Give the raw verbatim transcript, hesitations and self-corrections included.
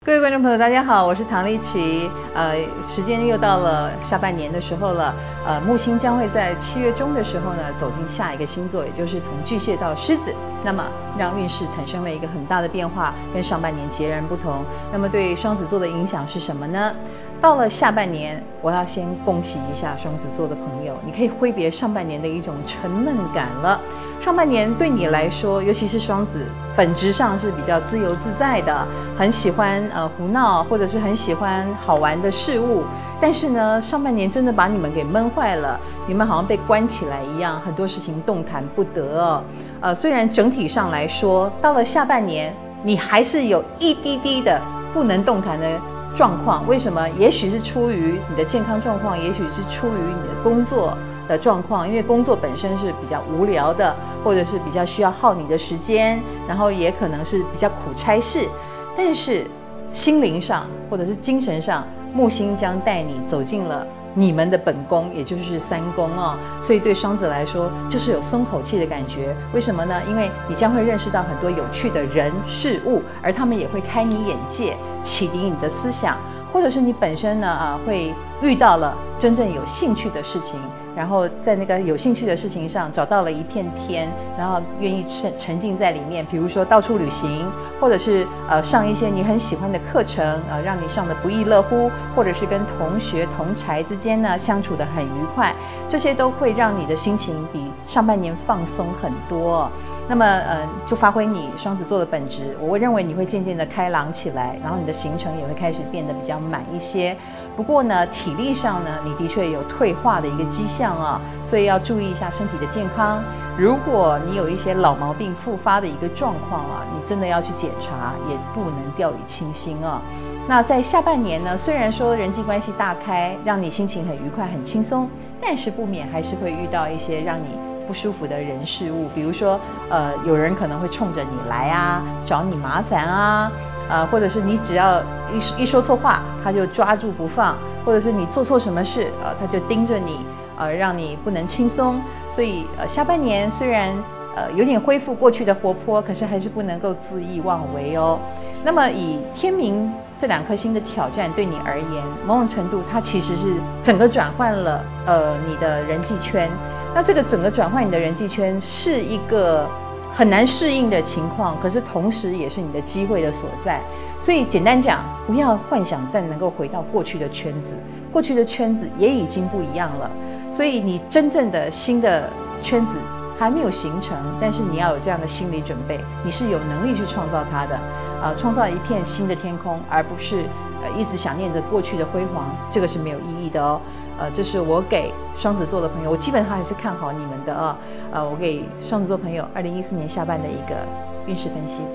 各位观众朋友，大家好，我是唐立淇。呃，时间又到了下半年的时候了。呃，木星将会在七月中的时候呢，走进下一个星座，也就是从巨蟹到狮子。那么，让运势产生了一个很大的变化，跟上半年截然不同。那么，对双子座的影响是什么呢？到了下半年，我要先恭喜一下双子座的朋友，你可以挥别上半年的一种沉闷感了。上半年对你来说，尤其是双子，本质上是比较自由自在的，很喜欢呃胡闹，或者是很喜欢好玩的事物。但是呢，上半年真的把你们给闷坏了，你们好像被关起来一样，很多事情动弹不得哦。呃，虽然整体上来说，到了下半年，你还是有一滴滴的不能动弹的状况。为什么？也许是出于你的健康状况，也许是出于你的工作的状况，因为工作本身是比较无聊的，或者是比较需要耗你的时间，然后也可能是比较苦差事。但是心灵上或者是精神上，木星将带你走进了你们的本宫，也就是三宫哦。所以对双子来说，就是有松口气的感觉。为什么呢？因为你将会认识到很多有趣的人事物，而他们也会开你眼界，启迪你的思想，或者是你本身呢啊会遇到了真正有兴趣的事情，然后在那个有兴趣的事情上找到了一片天，然后愿意沉沉浸在里面。比如说到处旅行，或者是呃上一些你很喜欢的课程，呃让你上的不亦乐乎，或者是跟同学同侪之间呢相处得很愉快，这些都会让你的心情比上半年放松很多。那么呃就发挥你双子座的本质，我会认为你会渐渐的开朗起来，然后你的行程也会开始变得比较满一些。不过呢，体力上呢，你的确有退化的一个迹象啊，所以要注意一下身体的健康。如果你有一些老毛病复发的一个状况啊，你真的要去检查，也不能掉以轻心啊。那在下半年呢，虽然说人际关系大开，让你心情很愉快、很轻松，但是不免还是会遇到一些让你不舒服的人事物，比如说，呃，有人可能会冲着你来啊，找你麻烦啊，呃，或者是你只要一一说错话，他就抓住不放，或者是你做错什么事，呃，他就盯着你，呃，让你不能轻松。所以，呃，下半年虽然呃有点恢复过去的活泼，可是还是不能够恣意妄为哦。那么，以天冥这两颗星的挑战对你而言，某种程度它其实是整个转换了呃你的人际圈。那这个整个转换你的人际圈是一个很难适应的情况，可是同时也是你的机会的所在。所以简单讲，不要幻想再能够回到过去的圈子，过去的圈子也已经不一样了。所以你真正的新的圈子还没有形成，但是你要有这样的心理准备，你是有能力去创造它的，呃，创造一片新的天空，而不是呃一直想念着过去的辉煌，这个是没有意义的哦。呃，这是我给双子座的朋友，我基本上还是看好你们的啊。呃，我给双子座朋友二零一四年下半的一个运势分析。